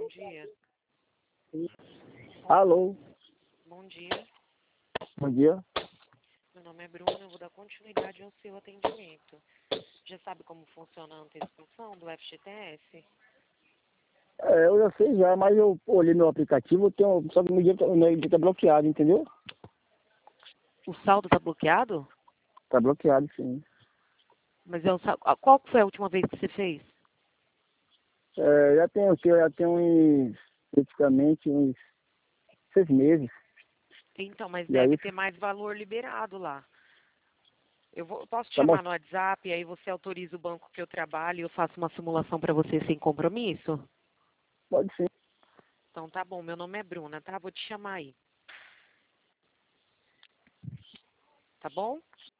dia. Alô, Bom dia. bom dia. Meu nome é Bruna, eu vou dar continuidade ao seu atendimento. Já sabe como funciona a antecipação do FGTS? Eu já sei já, mas eu olhei meu aplicativo, só que meu dia tá bloqueado, entendeu? O saldo está bloqueado? Tá bloqueado, sim. Mas qual que foi a última vez que você fez? Já tem praticamente uns 6 meses. Então, mas E aí, deve ter mais valor liberado lá. Posso te tá bom, chamar no WhatsApp, aí você autoriza o banco que eu trabalho e eu faço uma simulação para você sem compromisso? pode sim. Então tá bom, meu nome é Bruna, tá? Vou te chamar aí. Tá bom?